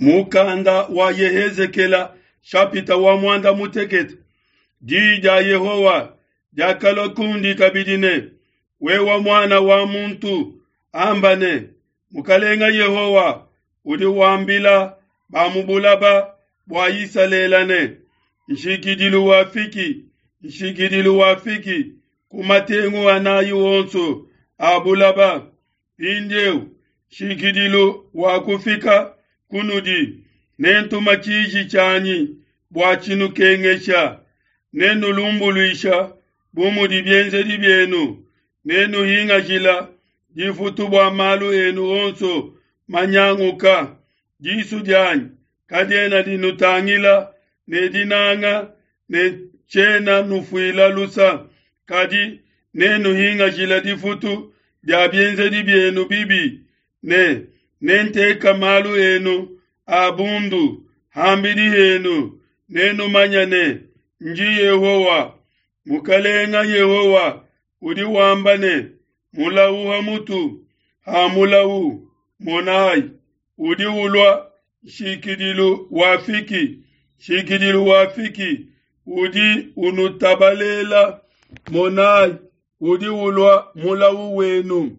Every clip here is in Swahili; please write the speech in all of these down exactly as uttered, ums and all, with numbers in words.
mukanda wa Yehezekela shapita wa mwanda mutekete jija Yehowa jakalo kundi kabidine wewa mwana wa muntu ambane mukalenga Yehowa udi wambila bamubulaba bwayisalelane nshikidilu wafiki nshikidilu wafiki kumatengu anayu onso abulaba indeu shikidilu wakufika kunudi nentu machiji chanyi bwachinu kengesha nenu lumbuluisha bumu dibyenze dibyenu nenu hinga jila jifutu bwa malu enu onso manyanguka jisu janyi kadena dinutangila ne dinanga ne chena nufuila lusa kadi nenu hinga jila difutu diabyenze dibyenu bibi ne nente kamalu enu abundu hambidi enu nenu manyane nji Yehowa mukalenga Yehowa udi wambane mulawu hamutu hamulawu monai udi ulwa shikidilu wafiki shikidilu wafiki udi unutabalela monai udi ulwa mulawu wenu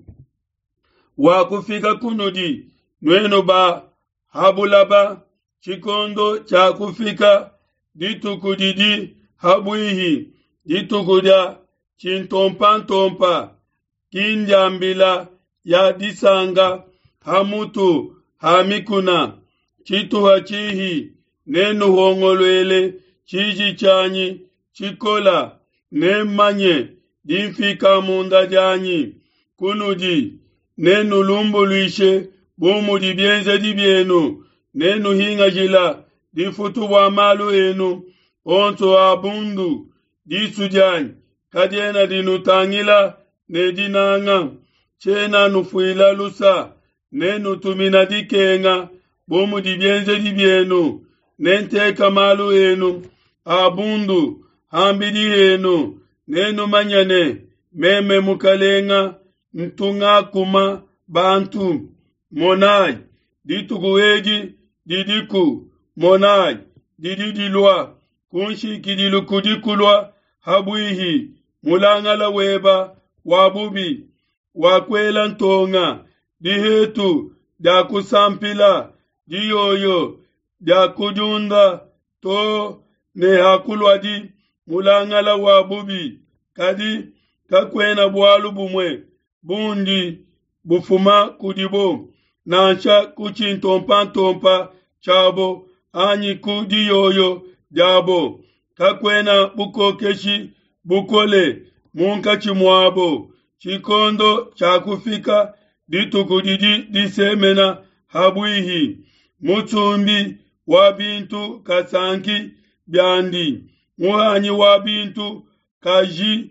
wakufika kunudi nwenu ba habulaba chikondo cha kufika ditukudidi habuihi ditukuda chintompa-ntompa kinjambila ya disanga hamutu hamikuna chituha chihi nenu hongolwele chiji chanyi chikola nemanye dimfika munda janyi kunudi nenu lumbuluishe bumu dibyenze dibyenu nenu hinga jila difutu bwa malu enu onso abundu disujanyi kadena dinutangila ne dinanga chena nufuila lusa nenu tumina dikenga bumu dibyenze dibyenu nenteka malu enu abundu hambidi enu nenu manyane meme mukalenga ntunga kuma bantu monai ditukuweji didiku monai dididilwa kunshikidilu kudikulwa habuihi mulangala weba wabubi wakwela ntonga dihetu dakusampila diyoyo dakujunda to ne hakulwa di mulangala wabubi kadi kakwena bwalu bumwe bundi bufuma kudibo nansha kuchintompa-ntompa chabo anyi kudiyoyo jabo kakwena bukokeshi bukole munka chimwabo chikondo chakufika ditukudidi disemena habuihi mutsumbi wa bintu kasanki byandi muhanyi wa bintu kaji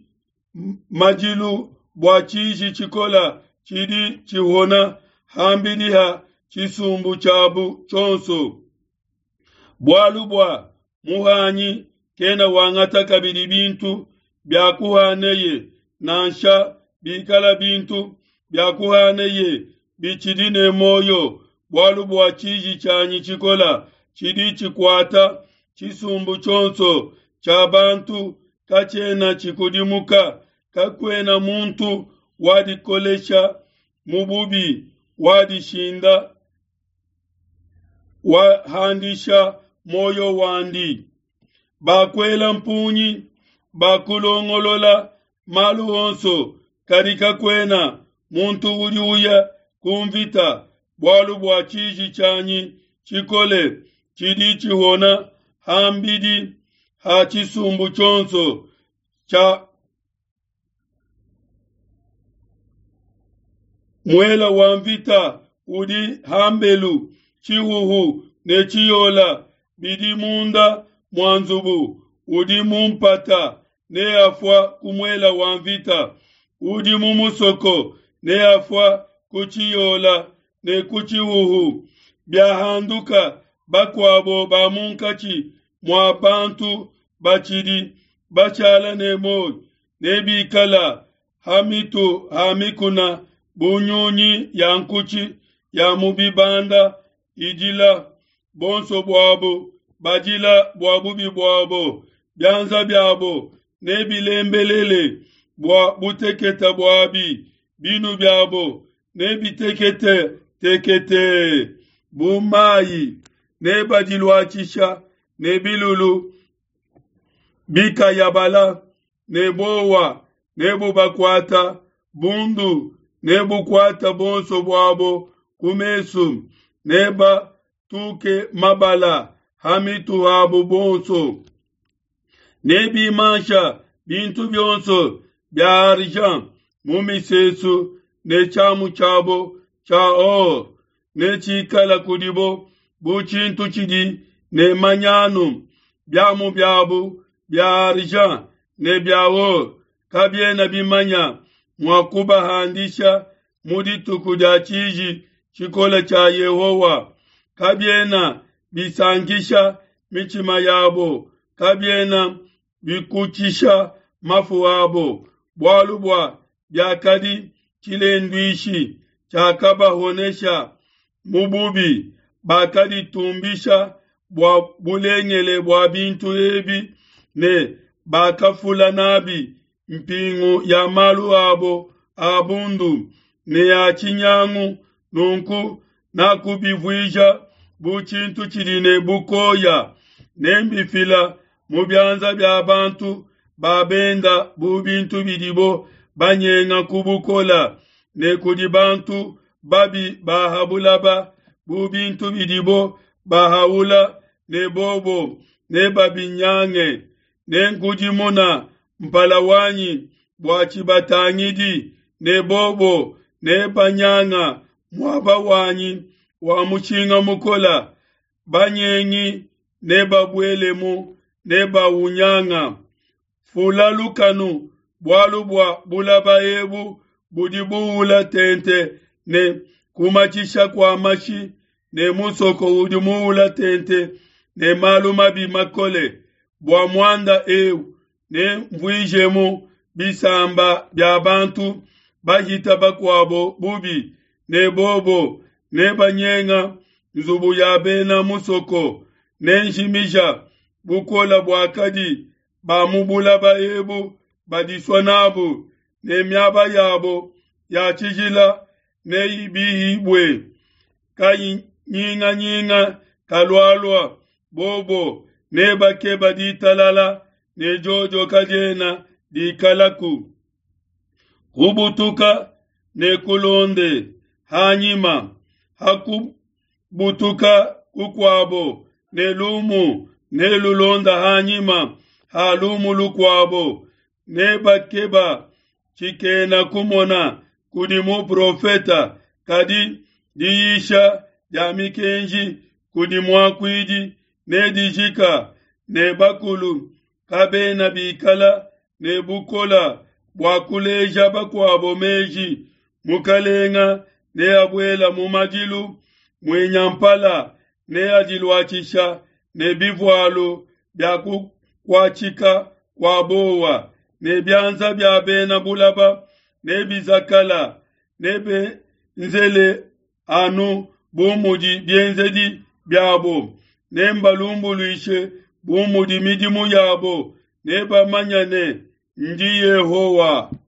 majilu bwa chishi chikola chidi chihona hambidiha chisumbu chabu chonso bwalu bwa muhanyi kena wangata kabidi bintu byakuhaneye nansha bikala bintu byakuhaneye bichidine moyo bwalu bwa chiji chanyi chikola chidi chikwata chisumbu chonso chabantu kachena chikudimuka kakwena muntu wadi kolesha mububi wadi shinda wa handisha moyo wandi bakwela mpunyi bakulongolola malu onso karika kwena muntu uli uya kumvita bwalu bwa chiji chanyi chikole chidi chihona hambidi ha chisumbu chonso cha mwela wamvita udi hambelu chihuhu ne chiyola bidi munda mwanzubu udi mumpata ne afwa kumwela wamvita udi mumusoko ne afwa kuchiyola ne kuchihuhu byahanduka bakwabo bamunkachi mwabantu bachidi bachala ne moy ne bikala hamitu hamikuna bunyonyi yankuchi ya mubibanda ijila bonso bwabo bajila bwabubi bwabo byanza byabo nebilembelele bwa buteketa bwabi binu byabo nebitekete tekete bumayi nebajilwachisha nebilulu bikayabala nebowa nebubakwata bundu nebukwata bonso bwabo kumesu neba tuke mabala hamitu habo bonso nebi mansha bintu byonso byarjan mumisesu ne chamu chabo chao ne chikala kudibo buchintu chidi ne manyanu byamu byabu byarjan ne byawo kabye na bimanya mwakuba handisha muditu kudachiji chikola cha Yehowa kabyena bisangisha michima yabo kabyena bikuchisha mafu wabo bwalubwa byakadi kilendwishi chakaba honesha mububi bakadi tumbisha bwa bulengele bwa bintu ebi ne bakafula nabi mpingu ya malu abo abundu ne ya chinyangu nunku nakubivwisha buchintu chirine bukoya nembifila mubyanza bya bantu babenda bubintu bidibo banyenga kubukola ne kudi bantu babi bahabulaba bubintu bidibo bahawula ne bobo ne babinyange ne nkujimona mpalawanyi bwachibatangidi ne bobo ne banyanga mwabawanyi wa muchinga mukola banyengi ne babwelemu ne bawunyanga fulalukanu bwalubwa bulaba ebu budibuula tente ne kumachisha kwa mashi ne musoko udimuula tente ne maluma bimakole bwa mwanda ewu ne mvwijemu bisamba bya bantu bahita bakwabo bubi ne bobo ne banyenga nzubu ya bena musoko ne njimisha bukola bwakadi bamubula baebu badiswanabu ne myaba yabo ya chijila ne ibihibwe kayi nyinga nyinga kalwalwa bobo ne bake baditalala ne jojo kajena di kalaku kubutuka ne kulonde hanyima hakubutuka kukwabo ne lumu ne lulonda hanyima halumu lukwabo ne bakeba chikena kumona kudimu profeta kadi diisha yamikenji kudimu akwidi ne dijika ne bakulu kabe na bikala ne bukola bwakuleja bakwabo meji mukalenga ne abwela mumajilu mwenyampala ne ajilwachisha ne bivwalo byaku kwachika kwa bowa ne byanza bya bena bulaba ne bizakala ne be nzele anu bumuji byenzedi byabo ne mbalumbuluishe bumuji midimu yabo ne bamanyane ndi Yehowa.